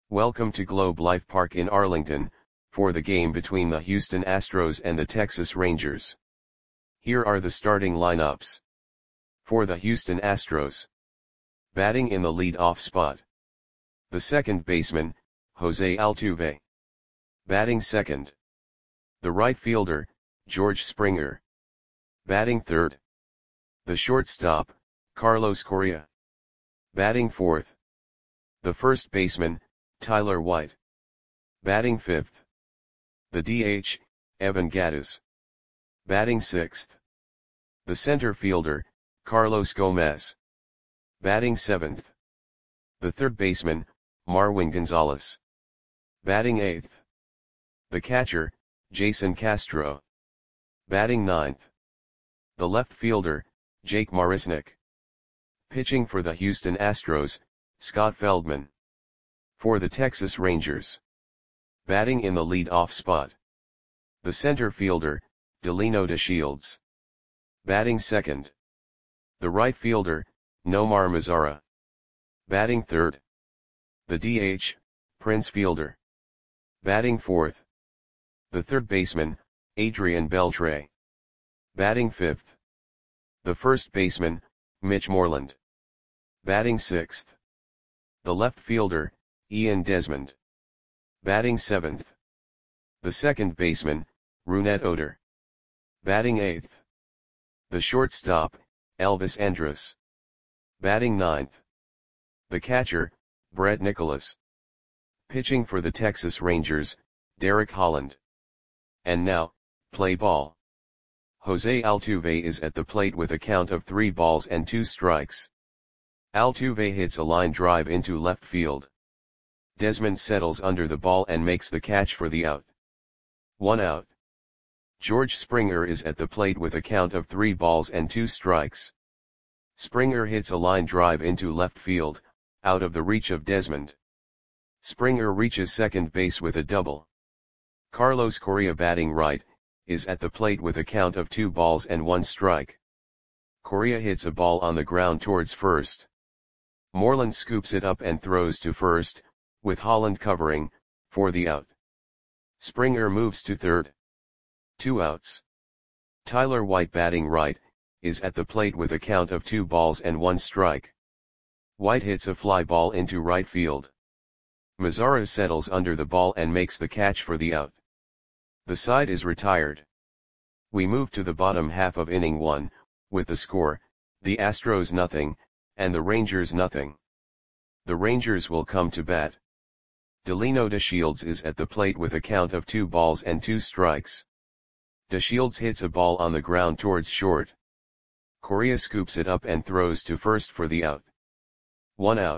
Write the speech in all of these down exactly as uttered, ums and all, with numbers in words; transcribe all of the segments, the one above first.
Welcome to Globe Life Park in Arlington, for the game between the Houston Astros and the Texas Rangers. Here are the starting lineups. For the Houston Astros. Batting in the lead-off spot. The second baseman, Jose Altuve. Batting second. The right fielder, George Springer. Batting third. The shortstop, Carlos Correa. Batting fourth. The first baseman, Tyler White. Batting fifth. The D H, Evan Gattis. Batting sixth. The center fielder, Carlos Gomez. Batting seventh. The third baseman, Marwin Gonzalez. Batting eighth. The catcher, Jason Castro. Batting ninth. The left fielder, Jake Marisnick. Pitching for the Houston Astros, Scott Feldman. For the Texas Rangers. Batting in the lead-off spot. The center fielder, Delino DeShields. Batting second. The right fielder, Nomar Mazara. Batting third. The D H, Prince Fielder. Batting fourth. The third baseman, Adrian Beltre. Batting fifth. The first baseman, Mitch Moreland. Batting sixth. The left fielder, Ian Desmond. Batting seventh. The second baseman, Rougned Odor. Batting eighth. The shortstop, Elvis Andrus. Batting ninth. The catcher, Brett Nicholas. Pitching for the Texas Rangers, Derek Holland. And now, play ball. Jose Altuve is at the plate with a count of three balls and two strikes. Altuve hits a line drive into left field. Desmond settles under the ball and makes the catch for the out. One out. George Springer is at the plate with a count of three balls and two strikes. Springer hits a line drive into left field, out of the reach of Desmond. Springer reaches second base with a double. Carlos Correa, batting right, is at the plate with a count of two balls and one strike. Correa hits a ball on the ground towards first. Moreland scoops it up and throws to first, with Holland covering, for the out. Springer moves to third. Two outs. Tyler White, batting right, is at the plate with a count of two balls and one strike. White hits a fly ball into right field. Mazara settles under the ball and makes the catch for the out. The side is retired. We move to the bottom half of inning one, with the score, the Astros nothing, and the Rangers nothing. The Rangers will come to bat. Delino DeShields is at the plate with a count of two balls and two strikes. DeShields hits a ball on the ground towards short. Correa scoops it up and throws to first for the out. One out.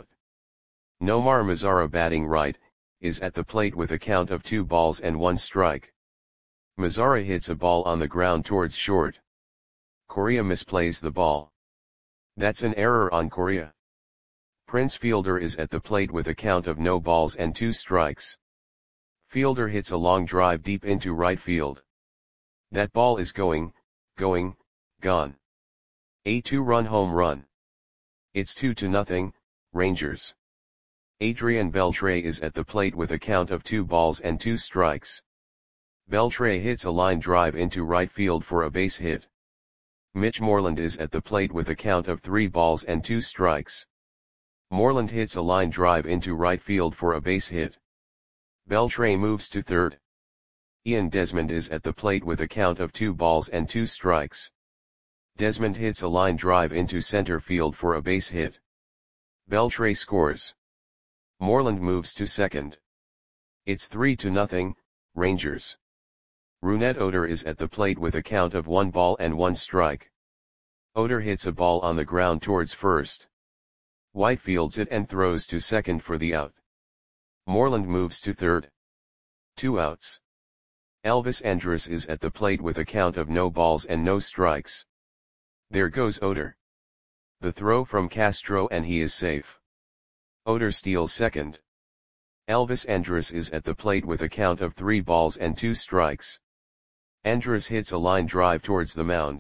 Nomar Mazara, batting right, is at the plate with a count of two balls and one strike. Mazara hits a ball on the ground towards short. Correa misplays the ball. That's an error on Correa. Prince Fielder is at the plate with a count of no balls and two strikes. Fielder hits a long drive deep into right field. That ball is going, going, gone. A two-run home run. It's two to nothing, Rangers. Adrian Beltre is at the plate with a count of two balls and two strikes. Beltre hits a line drive into right field for a base hit. Mitch Moreland is at the plate with a count of three balls and two strikes. Moreland hits a line drive into right field for a base hit. Beltre moves to third. Ian Desmond is at the plate with a count of two balls and two strikes. Desmond hits a line drive into center field for a base hit. Beltre scores. Moreland moves to second. It's three to nothing, Rangers. Rougned Odor is at the plate with a count of one ball and one strike. Odor hits a ball on the ground towards first. White fields it and throws to second for the out. Moreland moves to third. Two outs. Elvis Andrus is at the plate with a count of no balls and no strikes. There goes Odor. The throw from Castro and he is safe. Odor steals second. Elvis Andrus is at the plate with a count of three balls and two strikes. Andrus hits a line drive towards the mound.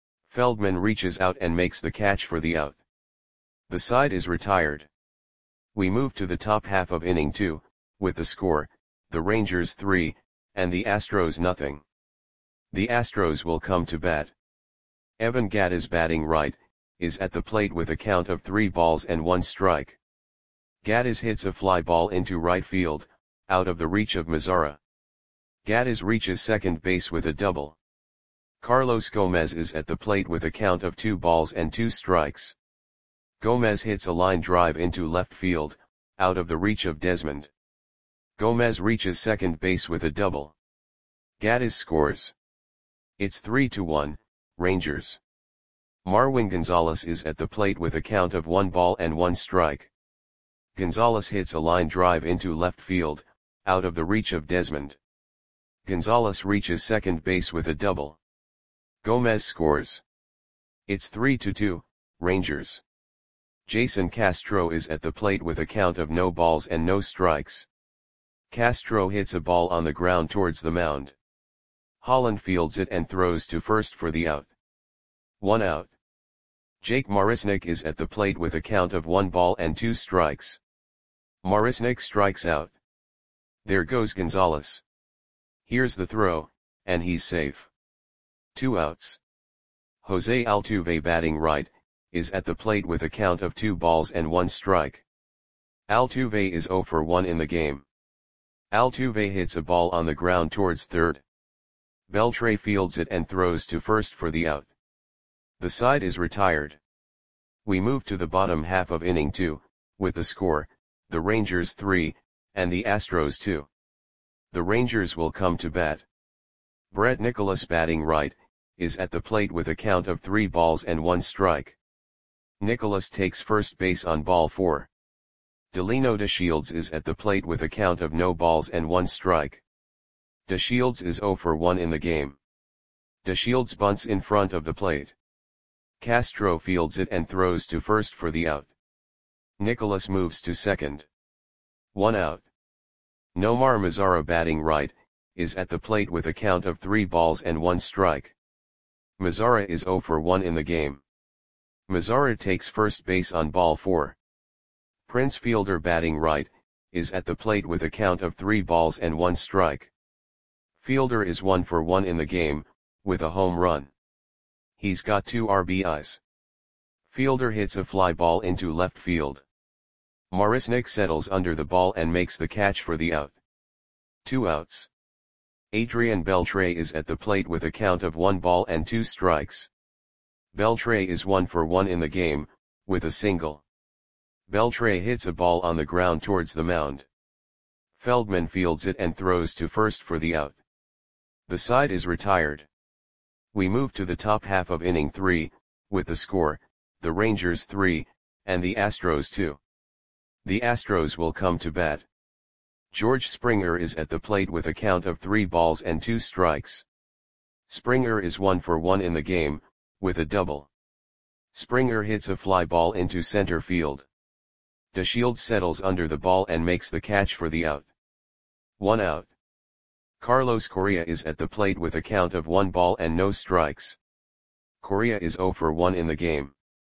Feldman reaches out and makes the catch for the out. The side is retired. We move to the top half of inning two, with the score, the Rangers three, and the Astros nothing. The Astros will come to bat. Evan Gattis, batting right, is at the plate with a count of three balls and one strike. Gattis hits a fly ball into right field, out of the reach of Mazara. Gattis reaches second base with a double. Carlos Gomez is at the plate with a count of two balls and two strikes. Gomez hits a line drive into left field, out of the reach of Desmond. Gomez reaches second base with a double. Gattis scores. It's three to one, Rangers. Marwin Gonzalez is at the plate with a count of one ball and one strike. Gonzalez hits a line drive into left field, out of the reach of Desmond. Gonzalez reaches second base with a double. Gomez scores. It's three to two, Rangers. Jason Castro is at the plate with a count of no balls and no strikes. Castro hits a ball on the ground towards the mound. Holland fields it and throws to first for the out. One out. Jake Marisnick is at the plate with a count of one ball and two strikes. Marisnick strikes out. There goes Gonzalez. Here's the throw, and he's safe. Two outs. Jose Altuve, batting right, is at the plate with a count of two balls and one strike. Altuve is zero for one in the game. Altuve hits a ball on the ground towards third. Beltre fields it and throws to first for the out. The side is retired. We move to the bottom half of inning two, with the score, the Rangers three, and the Astros two. The Rangers will come to bat. Brett Nicholas, batting right, is at the plate with a count of three balls and one strike. Nicholas takes first base on ball four. Delino DeShields is at the plate with a count of no balls and one strike. DeShields is zero for one in the game. DeShields bunts in front of the plate. Castro fields it and throws to first for the out. Nicholas moves to second. One out. Nomar Mazara, batting right, is at the plate with a count of three balls and one strike. Mazara is zero for one in the game. Mazara takes first base on ball four. Prince Fielder, batting right, is at the plate with a count of three balls and one strike. Fielder is one for one in the game, with a home run. He's got two R B Is. Fielder hits a fly ball into left field. Marisnick settles under the ball and makes the catch for the out. Two outs. Adrian Beltre is at the plate with a count of one ball and two strikes. Beltre is one for one in the game, with a single. Beltre hits a ball on the ground towards the mound. Feldman fields it and throws to first for the out. The side is retired. We move to the top half of inning three, with the score, the Rangers three, and the Astros two. The Astros will come to bat. George Springer is at the plate with a count of three balls and two strikes. Springer is one for one in the game, with a double. Springer hits a fly ball into center field. DeShields settles under the ball and makes the catch for the out. One out. Carlos Correa is at the plate with a count of one ball and no strikes. Correa is zero for one in the game.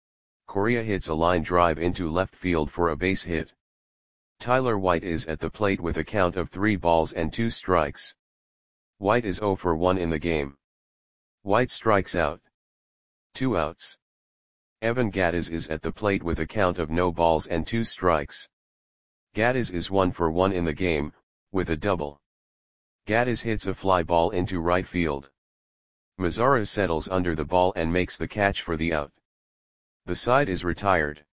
Correa hits a line drive into left field for a base hit. Tyler White is at the plate with a count of three balls and two strikes. White is zero for one in the game. White strikes out. Two outs. Evan Gattis is at the plate with a count of no balls and two strikes. Gattis is one for one in the game, with a double. Gattis hits a fly ball into right field. Mazara settles under the ball and makes the catch for the out. The side is retired.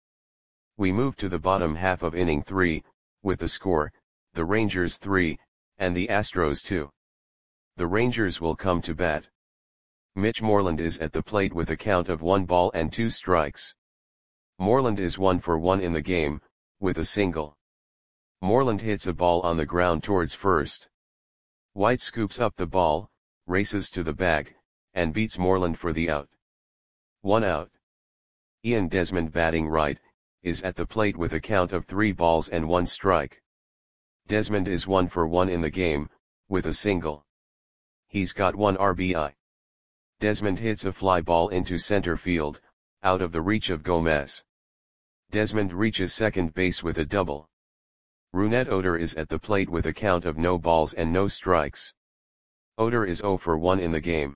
We move to the bottom half of inning three, with the score, the Rangers three, and the Astros two. The Rangers will come to bat. Mitch Moreland is at the plate with a count of one ball and two strikes. Moreland is one for one in the game, with a single. Moreland hits a ball on the ground towards first. White scoops up the ball, races to the bag, and beats Moreland for the out. One out. Ian Desmond, batting right, is at the plate with a count of three balls and one strike. Desmond is one for one in the game, with a single. He's got one R B I. Desmond hits a fly ball into center field, out of the reach of Gomez. Desmond reaches second base with a double. Rougned Odor is at the plate with a count of no balls and no strikes. Odor is zero for one in the game.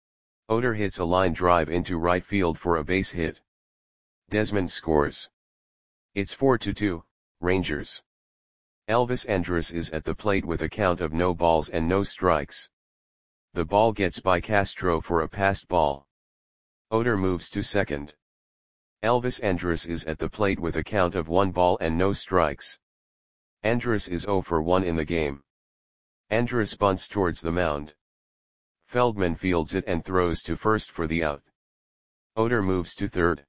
Odor hits a line drive into right field for a base hit. Desmond scores. It's four to two, Rangers. Elvis Andrus is at the plate with a count of no balls and no strikes. The ball gets by Castro for a passed ball. Odor moves to second. Elvis Andrus is at the plate with a count of one ball and no strikes. Andrus is zero for one in the game. Andrus bunts towards the mound. Feldman fields it and throws to first for the out. Odor moves to third.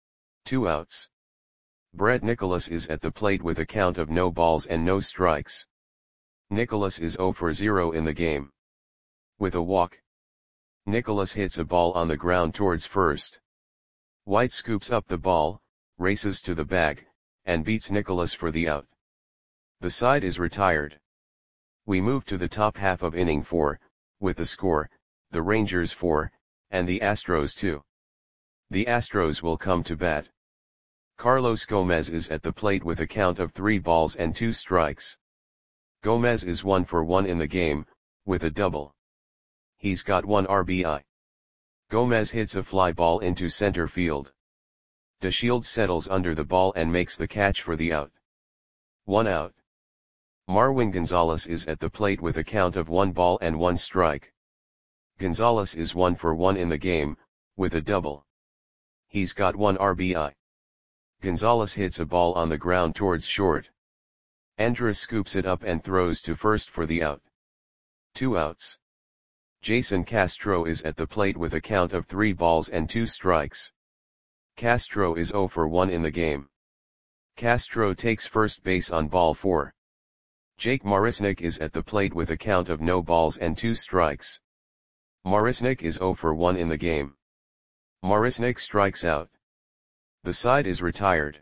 Two outs. Brett Nicholas is at the plate with a count of no balls and no strikes. Nicholas is zero for zero in the game. With a walk, Nicholas hits a ball on the ground towards first. White scoops up the ball, races to the bag, and beats Nicholas for the out. The side is retired. We move to the top half of inning four, with the score, the Rangers four, and the Astros two. The Astros will come to bat. Carlos Gomez is at the plate with a count of three balls and two strikes. Gomez is one for one in the game, with a double. He's got one R B I. Gomez hits a fly ball into center field. DeShields settles under the ball and makes the catch for the out. One out. Marwin Gonzalez is at the plate with a count of one ball and one strike. Gonzalez is one for one in the game, with a double. He's got one R B I. Gonzalez hits a ball on the ground towards short. Andrus scoops it up and throws to first for the out. Two outs. Jason Castro is at the plate with a count of three balls and two strikes. Castro is zero for one in the game. Castro takes first base on ball four. Jake Marisnick is at the plate with a count of no balls and two strikes. Marisnick is zero for one in the game. Marisnick strikes out. The side is retired.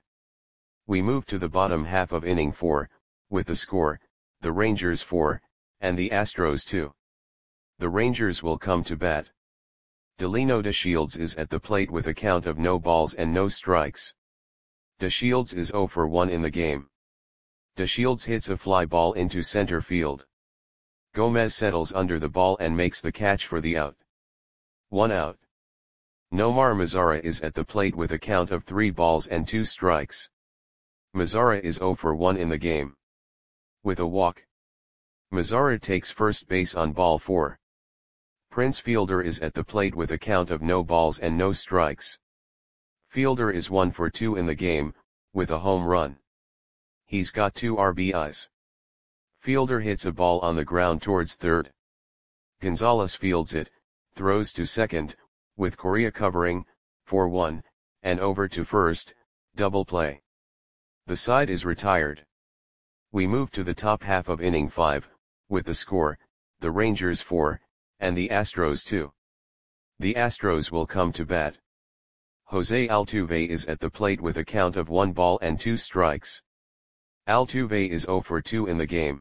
We move to the bottom half of inning four, with the score, the Rangers four, and the Astros two. The Rangers will come to bat. Delino DeShields is at the plate with a count of no balls and no strikes. DeShields is zero for one in the game. DeShields hits a fly ball into center field. Gomez settles under the ball and makes the catch for the out. One out. Nomar Mazara is at the plate with a count of three balls and two strikes. Mazara is zero for one in the game. With a walk, Mazara takes first base on ball four. Prince Fielder is at the plate with a count of no balls and no strikes. Fielder is one for two in the game, with a home run. He's got two R B Is. Fielder hits a ball on the ground towards third. Gonzalez fields it, throws to second, with Correa covering, for one, and over to first, double play. The side is retired. We move to the top half of inning five, with the score, the Rangers four, and the Astros two. The Astros will come to bat. Jose Altuve is at the plate with a count of one ball and two strikes. Altuve is zero for two in the game.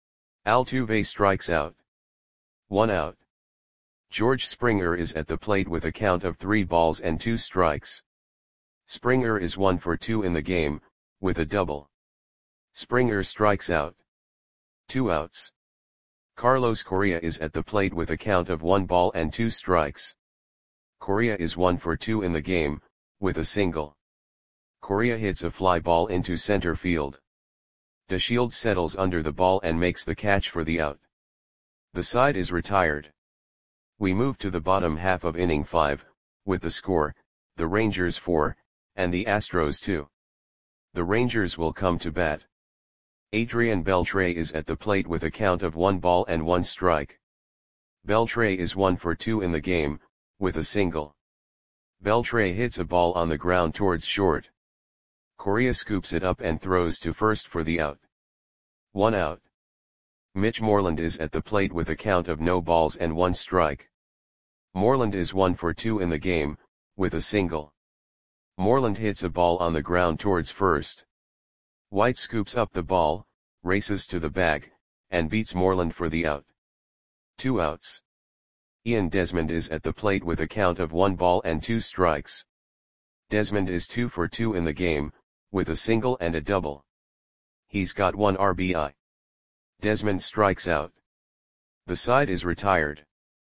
Altuve strikes out. One out. George Springer is at the plate with a count of three balls and two strikes. Springer is one for two in the game, with a double. Springer strikes out. Two outs. Carlos Correa is at the plate with a count of one ball and two strikes. Correa is one for two in the game, with a single. Correa hits a fly ball into center field. DeShields settles under the ball and makes the catch for the out. The side is retired. We move to the bottom half of inning five, with the score, the Rangers four, and the Astros two. The Rangers will come to bat. Adrian Beltre is at the plate with a count of one ball and one strike. Beltre is one for two in the game, with a single. Beltre hits a ball on the ground towards short. Correa scoops it up and throws to first for the out. One out. Mitch Moreland is at the plate with a count of no balls and one strike. Moreland is one for two in the game, with a single. Moreland hits a ball on the ground towards first. White scoops up the ball, races to the bag, and beats Moreland for the out. Two outs. Ian Desmond is at the plate with a count of one ball and two strikes. Desmond is two for two in the game, with a single and a double. He's got one R B I. Desmond strikes out. The side is retired.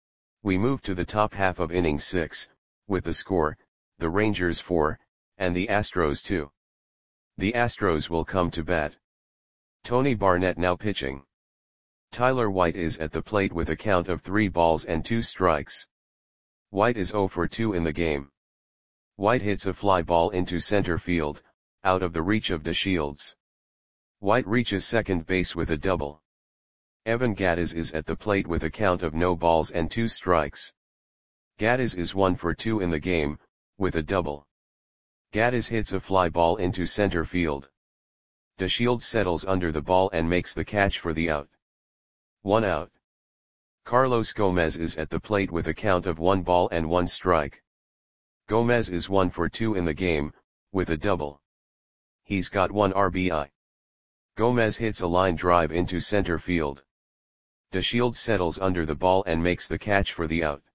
We move to the top half of inning six, with the score, the Rangers four, and the Astros two. The Astros will come to bat. Tony Barnett now pitching. Tyler White is at the plate with a count of three balls and two strikes. White is zero for two in the game. White hits a fly ball into center field, out of the reach of DeShields. White reaches second base with a double. Evan Gattis is at the plate with a count of no balls and two strikes. Gattis is one for two in the game, with a double. Gattis hits a fly ball into center field. DeShields settles under the ball and makes the catch for the out. One out. Carlos Gomez is at the plate with a count of one ball and one strike. Gomez is one for two in the game, with a double. He's got one R B I. Gomez hits a line drive into center field. DeShields settles under the ball and makes the catch for the out.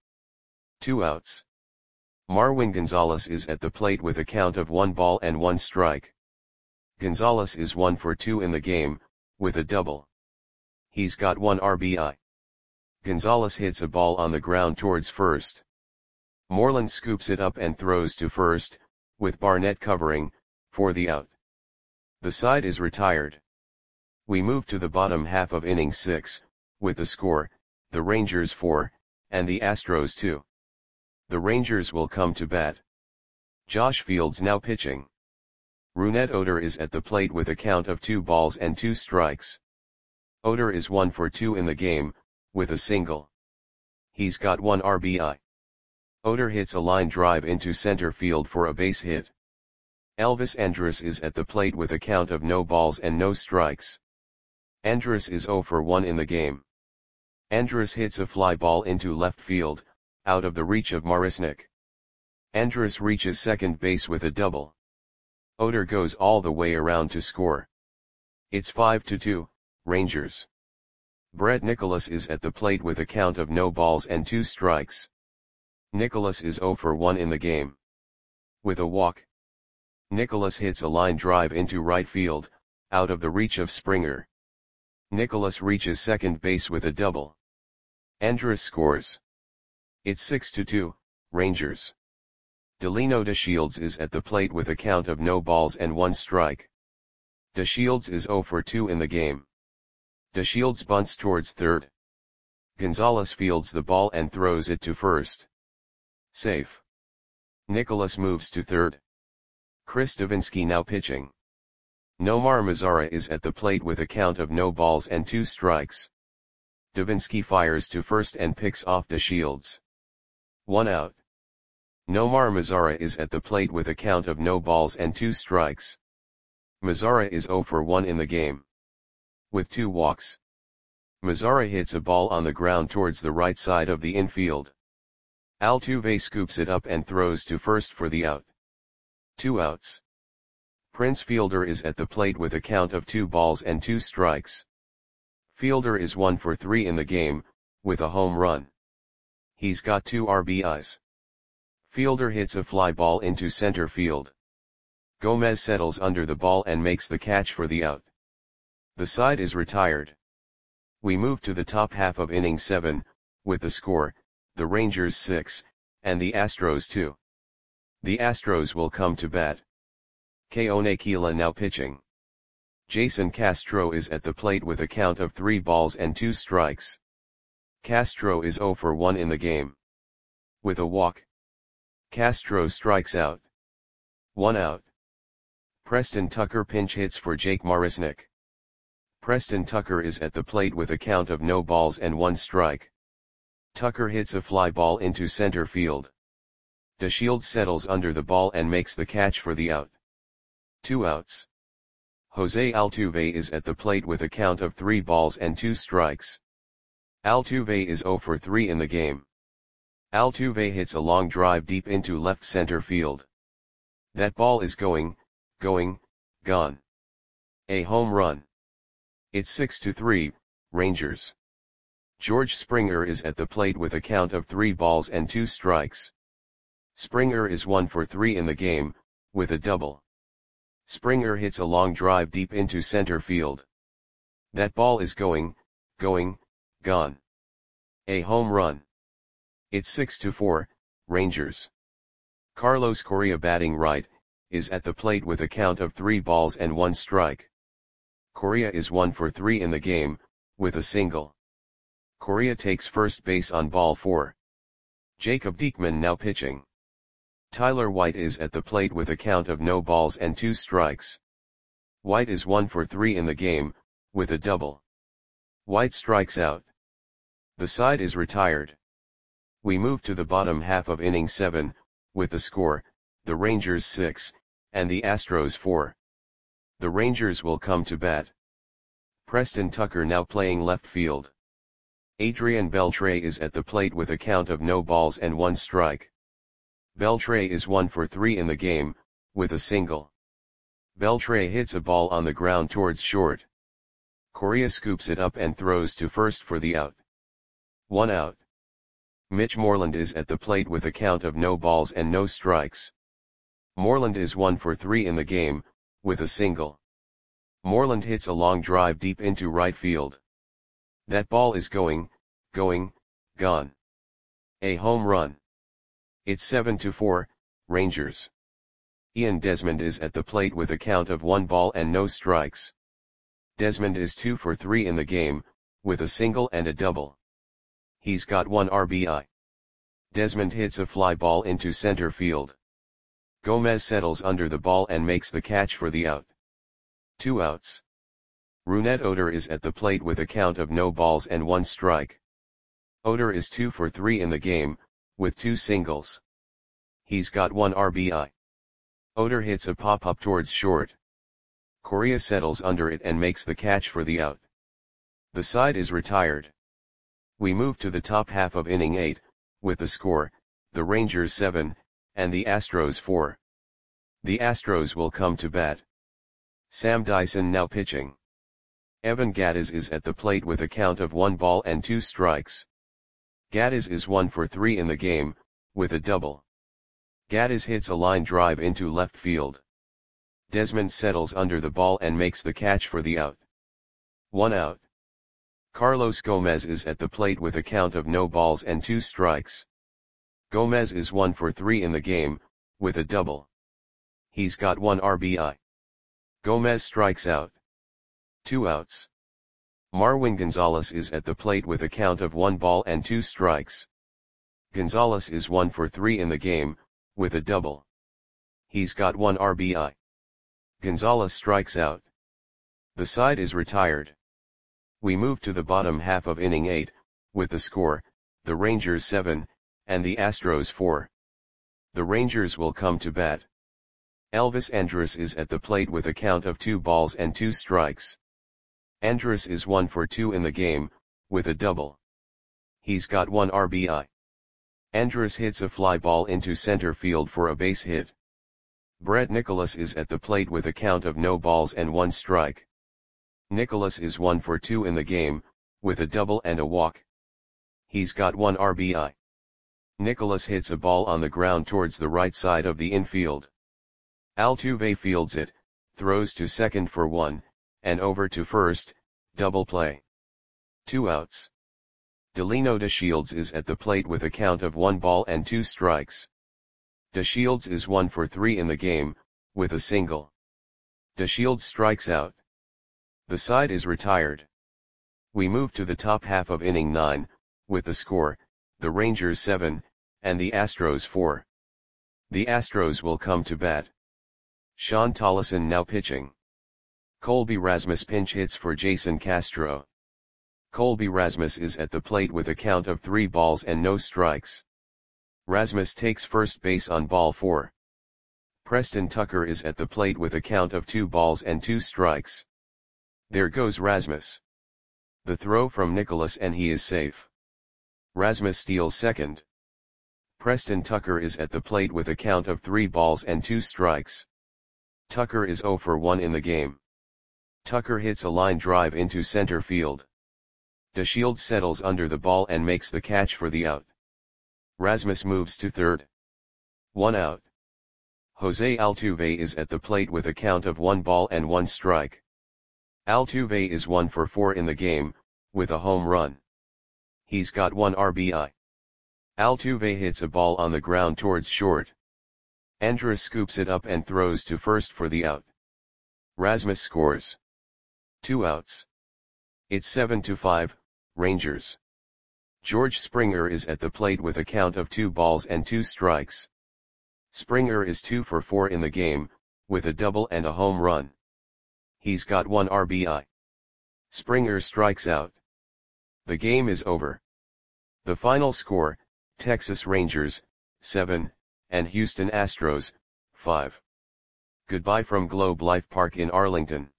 Two outs. Marwin Gonzalez is at the plate with a count of one ball and one strike. Gonzalez is one for two in the game, with a double. He's got one R B I. Gonzalez hits a ball on the ground towards first. Moreland scoops it up and throws to first, with Barnett covering, for the out. The side is retired. We move to the bottom half of inning six, with the score, the Rangers four, and the Astros two. The Rangers will come to bat. Josh Fields now pitching. Rougned Odor is at the plate with a count of two balls and two strikes. Odor is one for two in the game, with a single. He's got one R B I. Odor hits a line drive into center field for a base hit. Elvis Andrus is at the plate with a count of no balls and no strikes. Andrus is zero for one in the game. Andrus hits a fly ball into left field, out of the reach of Marisnick. Andrus reaches second base with a double. Odor goes all the way around to score. It's five to two, Rangers. Brett Nicholas is at the plate with a count of no balls and two strikes. Nicholas is zero for one in the game. With a walk. Nicholas hits a line drive into right field, out of the reach of Springer. Nicholas reaches second base with a double. Andrus scores. It's six to two, Rangers. Delino DeShields is at the plate with a count of no balls and one strike. DeShields is zero for two in the game. DeShields bunts towards third. Gonzalez fields the ball and throws it to first. Safe. Nicholas moves to third. Chris Davinsky now pitching. Nomar Mazara is at the plate with a count of no balls and two strikes. Davinsky fires to first and picks off DeShields. One out. Nomar Mazara is at the plate with a count of no balls and two strikes. Mazara is zero for one in the game. With two walks. Mazara hits a ball on the ground towards the right side of the infield. Altuve scoops it up and throws to first for the out. Two outs. Prince Fielder is at the plate with a count of two balls and two strikes. Fielder is one for three in the game, with a home run. He's got two R B Is. Fielder hits a fly ball into center field. Gomez settles under the ball and makes the catch for the out. The side is retired. We move to the top half of inning seven, with the score, the Rangers six, and the Astros two. The Astros will come to bat. Keone Kela now pitching. Jason Castro is at the plate with a count of three balls and two strikes. Castro is zero for one in the game. With a walk. Castro strikes out. One out. Preston Tucker pinch hits for Jake Marisnick. Preston Tucker is at the plate with a count of no balls and one strike. Tucker hits a fly ball into center field. DeShields settles under the ball and makes the catch for the out. Two outs. Jose Altuve is at the plate with a count of three balls and two strikes. Altuve is zero for three in the game. Altuve hits a long drive deep into left center field. That ball is going, going, gone. A home run. It's six to three, Rangers. George Springer is at the plate with a count of three balls and two strikes. Springer is one for three in the game, with a double. Springer hits a long drive deep into center field. That ball is going, going, gone. A home run. It's six to four, Rangers. Carlos Correa, batting right, is at the plate with a count of three balls and one strike. Correa is one for three in the game, with a single. Correa takes first base on ball four. Jacob Diekman now pitching. Tyler White is at the plate with a count of no balls and two strikes. White is one for three in the game, with a double. White strikes out. The side is retired. We move to the bottom half of inning seven, with the score, the Rangers six, and the Astros four. The Rangers will come to bat. Preston Tucker now playing left field. Adrian Beltre is at the plate with a count of no balls and one strike. Beltre is one for three in the game, with a single. Beltre hits a ball on the ground towards short. Correa scoops it up and throws to first for the out. One out. Mitch Moreland is at the plate with a count of no balls and no strikes. Moreland is one for three in the game, with a single. Moreland hits a long drive deep into right field. That ball is going, going, gone. A home run. It's seven to four, Rangers. Ian Desmond is at the plate with a count of one ball and no strikes. Desmond is two for three in the game, with a single and a double. He's got one R B I. Desmond hits a fly ball into center field. Gomez settles under the ball and makes the catch for the out. Two outs. Rougned Odor is at the plate with a count of no balls and one strike. Odor is two for three in the game, with two singles. He's got one R B I. Odor hits a pop-up towards short. Correa settles under it and makes the catch for the out. The side is retired. We move to the top half of inning eight, with the score, the Rangers seven, and the Astros four. The Astros will come to bat. Sam Dyson now pitching. Evan Gattis is at the plate with a count of one ball and two strikes. Gattis is one for three in the game, with a double. Gattis hits a line drive into left field. Desmond settles under the ball and makes the catch for the out. One out. Carlos Gomez is at the plate with a count of no balls and two strikes. Gomez is one for three in the game, with a double. He's got one R B I. Gomez strikes out. Two outs. Marwin Gonzalez is at the plate with a count of one ball and two strikes. Gonzalez is one for three in the game, with a double. He's got one R B I. Gonzalez strikes out. The side is retired. We move to the bottom half of inning eight, with the score, the Rangers seven, and the Astros four. The Rangers will come to bat. Elvis Andrus is at the plate with a count of two balls and two strikes. Andrus is one for two in the game, with a double. He's got one R B I. Andrus hits a fly ball into center field for a base hit. Brett Nicholas is at the plate with a count of no balls and one strike. Nicholas is one for two in the game, with a double and a walk. He's got one R B I. Nicholas hits a ball on the ground towards the right side of the infield. Altuve fields it, throws to second for one, and over to first, double play. Two outs. Delino DeShields is at the plate with a count of one ball and two strikes. DeShields is one for three in the game, with a single. DeShields strikes out. The side is retired. We move to the top half of inning nine, with the score, the Rangers seven, and the Astros four. The Astros will come to bat. Sean Tollison now pitching. Colby Rasmus pinch hits for Jason Castro. Colby Rasmus is at the plate with a count of three balls and no strikes. Rasmus takes first base on ball four. Preston Tucker is at the plate with a count of two balls and two strikes. There goes Rasmus. The throw from Nicholas and he is safe. Rasmus steals second. Preston Tucker is at the plate with a count of three balls and two strikes. Tucker is zero for one in the game. Tucker hits a line drive into center field. DeShields settles under the ball and makes the catch for the out. Rasmus moves to third. One out. Jose Altuve is at the plate with a count of one ball and one strike. Altuve is one for four in the game, with a home run. He's got one R B I. Altuve hits a ball on the ground towards short. Andrus scoops it up and throws to first for the out. Rasmus scores. Two outs. It's seven to five, Rangers. George Springer is at the plate with a count of two balls and two strikes. Springer is two for four in the game, with a double and a home run. He's got one R B I. Springer strikes out. The game is over. The final score, Texas Rangers, seven, and Houston Astros, five. Goodbye from Globe Life Park in Arlington.